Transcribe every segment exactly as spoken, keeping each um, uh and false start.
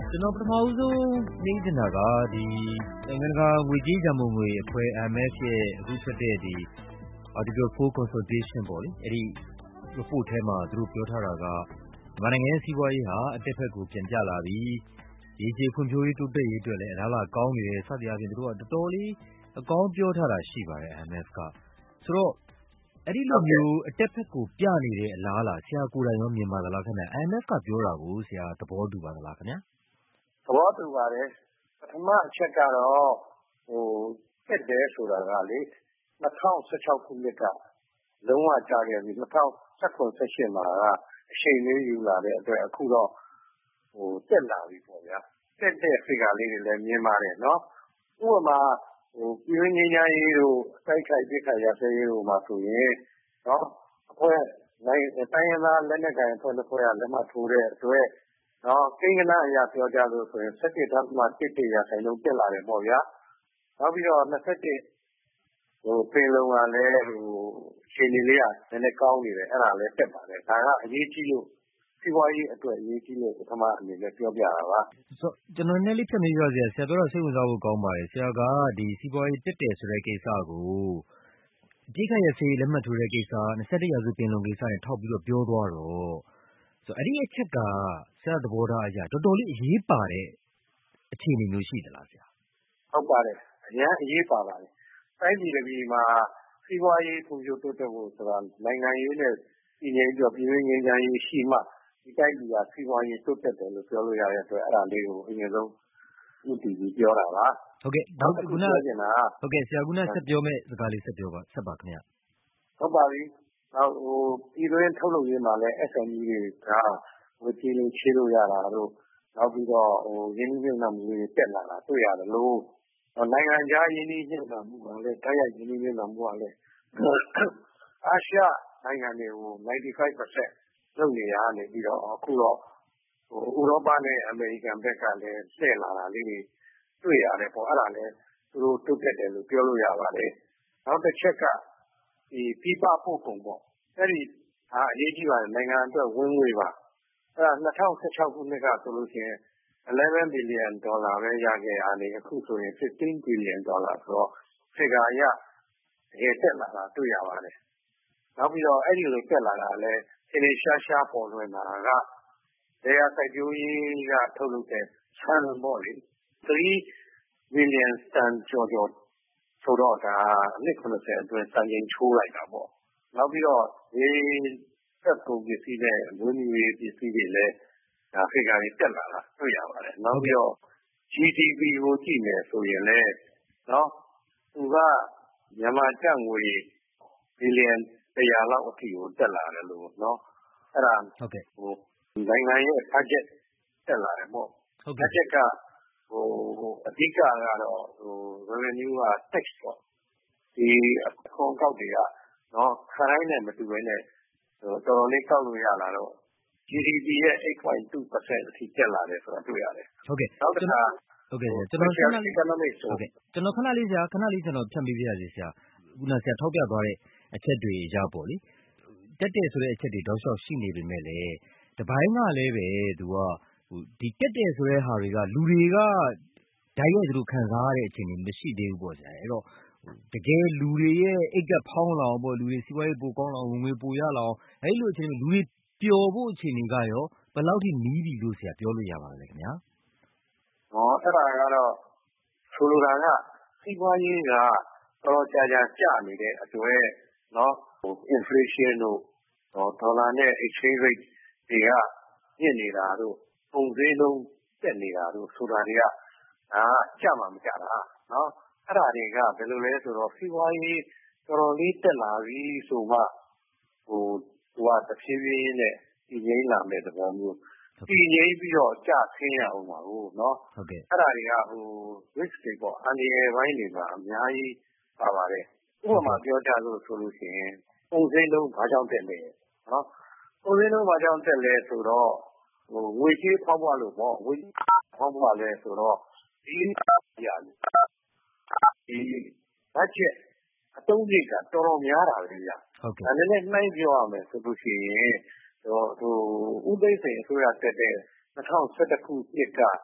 ကျွန်တော်ပထမဦးဆုံးနှိမ့်ချင်တာကဒီနိုင်ငံတကာငွေကြေးရန်ပုံငွေအဖွဲ့ I M F ရဲ့အခုထွက်တဲ့ဒီ Article four consultation ပေါ့လေအဲ့ဒီ report ထဲမှာသူတို့ပြောထားတာကမြန်မာနိုင်ငံရဲ့စီးပွားရေးဟာအတက်ဘက်ကိုပြန်ကျလာပြီရေရှည်ဖွံ့ဖြိုးရေးတိုးတက်ရေးအတွက်လည်းအလားအလာကောင်းနေတယ်စသည်အားဖြင့်သူတို့ကတော်တော်လေးအကောင်းပြောထားတာရှိပါတယ် I M F ကဆိုတော့အဲ့ဒီလိုမျိုးအတက်ဘက်ကိုပြနေတဲ့အလားအလာဆရာကိုယ်တိုင်ရောမြင်ပါသလားခင်ဗျ I M F ကပြောတာကိုဆရာသဘောတူပါသလားခင်ဗျာသဘောတူပါတယ်ပထမအချက်ကတော့ဟိုတက်တယ်ဆိုတာကလေtwo thousand sixteenခုနှစ်ကလုံးဝကြာခဲ့ပြီtwo thousand seventeen မှာကအချိန်လေးယူလာတဲ့အတွက်အခုတော့ဟိုတက်လာပြီပေါ့ဗျာတက်တဲ့ figure လေးတွေလည်းမြင်ပါတယ်နော်ဥပမာဟိုပြည်ရင်းငင်းကြီးတို့တိုက်ခိုက်ပြစ်ခတ်ရဆဲရေးတို့မှာဆိုရင်နော်အဖွဲ့နိုင်တိုင်းရင်းသားလက်နက်ကိုင်အဖွဲ့တစ်ဖွဲ့ကလက်မှတ်ထိုးတဲ့အတွက်နော်ကိန်းဂဏအရာပြောကြလို့ဆိုရင်seventeen point one oneရာခိုင်နှုန်းတက်လာတယ်ပေါ့ဗျာနောက်ပြီးတော့twenty-oneဟိုပင်လုံကလည်းဟိုရှင်းနေလေးကနည်းနည်းကောင်းနေတယ်အဲ့ဒါလည်းတက်ပါတယ်ဒါကအရေးကြီးလို့စီးပွားရေးအတွက်အရေးကြီးလို့ပထမအနေနဲ့ပြောပြတာပါဆိုကျွန်တော်နည်းလေးဖြတ်မေးပြဆရာဆရာပြောတော့စိတ်ဝင်စားဖို့ကောင်းပါတယ်ဆရာကဒီစီးပွားရေးတက်တယ်ဆိုတဲ့ကိစ္စကိုအပြစ်ခတ်ရစေးလက်မှတ်ထိုးတဲ့ကိစ္စtwenty-firstရာစုပင်လုံကိစ္စနဲ့ထောက်ပြီးတော့ပြောသွားတော့ဆိုအဲ့ဒီအချက်ကဆရာသဘောထားအရာတော်တော်လေးအရေးပါတဲ့အခြေအနေမျိုးရှိသလားဆရာဟုတ်ပါတယ်အရင်အရေးပါပါတယ်တိုင်းပြည်တစ်ပြည်မှာစီးပွားရေးဖွံ့ဖြိုးတိုးတက်ဖို့ဆိုတာနိုင်ငံရေးနဲ့ပြည်ငြိမ်းပြီးပြည်ရင်းငင်းချမ်းရေးရှိမှဒီတိုင်းပြည်ကစီးပွားရေးတိုးတက်တယ်လို့ပြောလို့ရတဲ့အတွက်အဲ့ဒါလေးကိုအရင်ဆုံးဥတည်ပြီးပြောတာပါဟုတ်ကဲ့နောက်ခုနဟုတ်ကဲ့ဆရာခုနဆက်ပြောမဲ့စကားလေးဆက်ပြောပါဆက်ပါခင်ဗျဟုတ်ပါပြီနောက်ဟိုပြည်တွင်းထုတ်လုပ်ရေးမှာလည်း S M E တွေကဝေကြီးလေးချေးလို့ရတာတို့နောက်ပြီးတော့ဟိုရင်းနှီးမြှုပ်နှံမှုတွေတက်လာတာတွေ့ရတယ်လို့နိုင်ငံခြားရင်းနှီးမြှုပ်နှံမှုကလည်းတိုက်ရိုက်ရင်းနှီးမြှုပ်နှံမှုကလည်းအာရှနိုင်ငံတွေကိုninety-five percent လုပ်နေရနေပြီးတော့အခုတော့ဟိုဥရောပနဲ့အမေရိကန်ဘက်ကလည်းလှည့်လာတာလေးတွေတွေ့ရတယ်ပေါ့အဲ့ဒါလည်းသူတို့တိုးတက်တယ်လို့ပြောလို့ရပါတယ်နောက်တစ်ချက်ကဒီပြပပို့ကုန်ပေါ့အဲ့ဒီဟာအရေးကြီးပါတယ်နိုင်ငံအတွက်ဝင်ငွေပါအဲ့ဒါtwenty sixteenခုနှစ်ကဆိုလို့ရှိရင်eleven billion dollar ပဲရခဲ့ရတယ်အခုဆိုရင်fifteen billion dollar ဆိုတော့ figure အရတကယ်တက်လာတာတွေ့ရပါတယ်နောက်ပြီးတော့အဲ့ဒီလိုတက်လာတာလည်းသင်္နေရှားရှားပေါ်လွင်လာတာကတရားစိုက်ပျိုးရေးကထုတ်လုပ်တဲ့ဆန်ပေါ့လေthree million တန်ကျော်ကျော်ဆိုတော့ဒါနှစ်seventyအတွင်းစံချိန်ချိုးလိုက်တာပေါ့နောက်ပြီးတော့ဒီသက်ကုန်ပစ္စည်းနဲ့ဝင်းမြူရေးပစ္စည်းတွေလည်းဒါ figure တွေတက်လာတာတွေ့ရပါတယ်နောက်ပြီးတော့ G D P ကိုကြည့်မယ်ဆိုရင်လည်းနော်သူကမြန်မာကျပ်ငွေဘီလီယံone hundredလောက်အထိကိုတက်လာတယ်လို့နော်အဲ့ဒါဟုတ်ကဲ့ဟိုနိုင်ငံရဲ့ budget တက်လာတယ်ပေါ့ဟုတ်ကဲ့ budget ကဟိုအဓိကကတော့ဟို revenue က tax ပေါ့ဒီအခွန်ကောက်တွေကနော်ခရိုင်းနဲ့မတူဘဲနဲ့ဟိုတော်တော်လေးကောက်လို့ရလာတော့ G D P ရဲ့eight point two percent အထိတက်လာတယ်ဆိုတာတွေ့ရတယ်ဟုတ်ကဲ့နောက်တစ်ခါဟုတ်ကဲ့ကျွန်တော်ခဏလေးဟုတ်ကဲ့ကျွန်တော်ခဏလေးဆရာခဏလေးကျွန်တော်ဖြတ်ပေးပြရစီဆရာခုနဆရာထောက်ပြသွားတဲ့အချက်တွေရပေါ့လေတက်တယ်ဆိုတဲ့အချက်တွေတောက်လျှောက်ရှိနေပေမဲ့လည်းတပိုင်းကလည်းပဲသူကဟိုဒီတက်တယ်ဆိုတဲ့ဟာတွေကလူတွေကဓာတ်ရိုက်သူတို့ခံစားရတဲ့အခြေအနေမရှိသေးဘူးပေါ့ဆရာအဲ့တော့တကယ်လူတွေရဲ့အိတ်ကဖောင်းလောင်ပေါ့လူတွေစီးပွားရေးပိုကောင်းလောင်ဝင်ငွေပိုရလောင်အဲ့လိုအခြေအနေလူတွေပျော်ဖို့အခြေအနေကရောဘယ်လောက်ထိနီးပြီလို့ဆရာပြောလို့ရပါလဲခင်ဗျာဟောအဲ့ဒါကတော့ဆိုလိုတာကစီးပွားရေးကတော်ကြာကြာကျနေတဲ့အတွက်နော်ဟို inflation တို့ဟောဒေါ်လာနဲ့ exchange rate တွေကညစ်နေတာတို့ပုံစည်းလုံးတက်နေတာတို့ဆိုတာတွေကအာကျမှမကြတာနော်အဲ့ဒါတွေကဘယ်လိုလဲဆိုတော့စီးပွားရေးတော်တော်လေးတက်လာပြီဆိုမှဟိုသူကတစ်ဖြည်းဖြည်းနဲ့ပြည်ငိမ့်လာမဲ့သဘောမျိုးပြည်ငိမ့်ပြီးတော့ကျဆင်းရအောင်ပါဟုတ်နော်ဟုတ်ကဲ့အဲ့ဒါတွေကဟို risk တွေပေါ့အန္တရာယ်ပိုင်းတွေမှာအများကြီးပါပါတယ်ဥပမာပြောကြလို့ဆိုလို့ရှိရင်ပုံစံလုံးဘာကြောင့်တက်လဲနော်ပုံစံလုံးဘာကြောင့်တက်လဲဆိုတော့ဟိုငွေကြေးဖောက်ပွားလို့ပေါ့ငွေဖောက်ပွားလဲဆိုတော့ဒီရတယ်ဒီ budget အသုံးစရိတ်ကတော်တော်များတာပဲဗျဟုတ်ကဲ့ဒါနဲ့လည်းနှိုင်းပြောရမယ်ဆိုလို့ရှိရင်ဟိုဟိုဥသိမ်းစိန်အစိုးရတက်တဲ့twenty elevenခုနှစ်က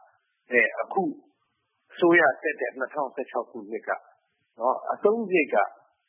တဲ့အခုအစိုးရတက်တဲ့၂၀၁၆ခုနှစ်ကနော်အသုံးစရိတ်က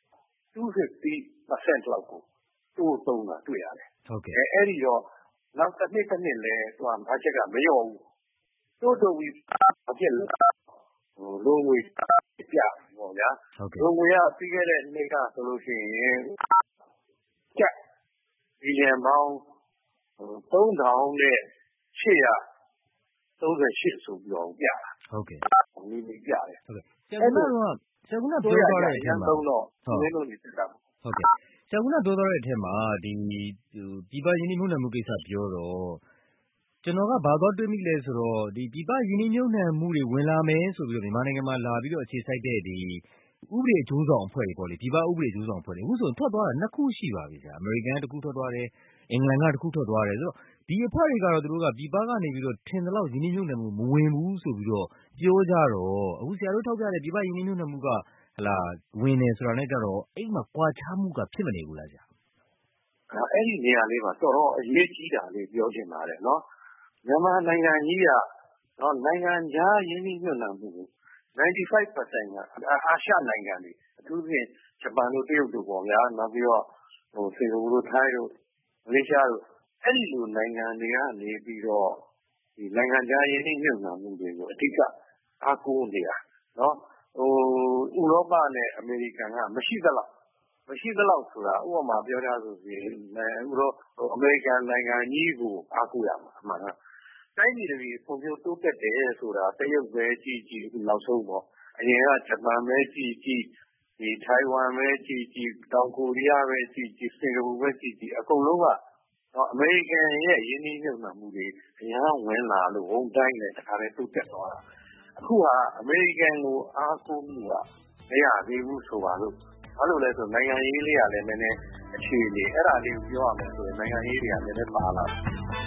two hundred fifty percent လောက်ကိုတိုးသုံးတာတွေ့ရတယ်ဟုတ်ကဲ့အဲအဲ့ဒီတော့နောက်တစ်နှစ်တစ်နှစ်လဲသူကဘာချက်ကမလျော့ဘူးတိုးတိုးပြီးဘာဖြစ်လဲဟိုလိုငွေပြပေါ့ဗျာလိုငွေကပြီးခဲ့တဲ့နှစ်ကဆိုလို့ရှိရင်ကျပ်ဘီလီယံပေါင်းသုံးထောင်နဲ့ရှစ်ရာသုံးဆယ်ရှစ်ဆိုပြီးတော့ပြတာဟုတ်ကဲ့ဒီနေ့ပြတယ်ဟုတ်ကဲ့ဆရာကဆရာကပြောသွားတဲ့အထက်မှာသုံးတော့နည်းလို့နေတက်တာဟုတ်ကဲ့ဆရာကပြောသွားတဲ့အထက်မှာဒီပြည်ပရင်းနှီးမြှုပ်နှံမှုကိစ္စပြောတော့ကျွန်တော်ကဘာသွားတွေးမိလဲဆိုတော့ဒီပြည်ပရင်းနှီးမြှုပ်နှံမှုတွေဝင်လာမယ်ဆိုပြီးတော့မြန်မာနိုင်ငံမှာလာပြီးတော့အခြေစိုက်တဲ့ဒီဥပဒေအကျိုးဆောင်အဖွဲ့တွေပေါ့လေပြည်ပဥပဒေအကျိုးဆောင်အဖွဲ့တွေအခုဆိုထွက်သွားတာနှစ်ခုရှိပါပြီဆရာအမေရိကန်ကတစ်ခုထွက်သွားတယ်အင်္ဂလန်ကတစ်ခုထွက်သွားတယ်ဆိုတော့ဒီအဖွဲ့တွေကတော့သူတို့ကပြည်ပကနေပြီးတော့ထင်သလောက်ရင်းနှီးမြှုပ်နှံမှုမဝင်ဘူးဆိုပြီးတော့ပြောကြတော့အခုဆရာတို့ထောက်ပြတဲ့ပြည်ပရင်းနှီးမြှုပ်နှံမှုကဟလာဝင်နေဆိုတာနဲ့ကြတော့အဲ့မှာကွာခြားမှုကဖြစ်မနေဘူးလားဆရာအဲ့ဒီနေရာလေးမှာတော်တော်အရေးကြီးတာလေးပြောချင်ပါတယ်နော်မြန်မာနိုင်ငံကြီးကနော်နိုင်ငံခြားရင်းနှီးမြှုပ်နှံမှုninety-five percent ကအာရှနိုင်ငံတွေအထူးသဖြင့်ဂျပန်တို့တရုတ်တို့ပေါ့ဗျာနောက်ပြီးတော့ဟိုစင်ကာပူတို့ထိုင်းတို့မလေးရှားတို့အဲ့ဒီလိုနိုင်ငံတွေကနေပြီးတော့ဒီနိုင်ငံခြားရင်းနှီးမြှုပ်နှံမှုတွေကိုအဓိကအားကိုးနေတာနော်ဟိုဥရောပနဲ့အမေရိကန်ကမရှိသလောက်မရှိသလောက်ဆိုတာဥပမာပြောထားဆိုရင်ဥရောအမေရိကန်နိုင်ငံကြီးကိုအားကိုးရမှာအမှန်ကတိုင်းပြည်တွေပုံပြတိုးတက်တယ်ဆိုတာတရုတ်ပဲကြည့်ကြည့်အခုနောက်ဆုံးပေါ့အရင်ကဂျပန်ပဲကြည့်ကြည့်ဒီထိုင်ဝမ်ပဲကြည့်ကြည့်တောင်ကိုရီးယားပဲကြည့်ကြည့်စင်ကာပူပဲကြည့်ကြည့်အကုန်လုံးကတော့အမေရိကန်ရဲ့ယင်းနှိမ့်မြုပ်နှံမှုတွေအများဝင်လာလို့ဝန်တိုင်းနဲ့တခါတည်းတိုးတက်သွားတာအခုကအမေရိကန်ကိုအားကိုးမှုကမရသေးဘူးဆိုပါလို့ဘာလို့လဲဆိုနိုင်ငံရေးလေးကလည်းနည်းနည်းအခြေအနေအဲ့ဒါလေးကိုပြောရမယ်ဆိုရင်နိုင်ငံရေးတွေကလည်းနည်းနည်းပါလာတယ်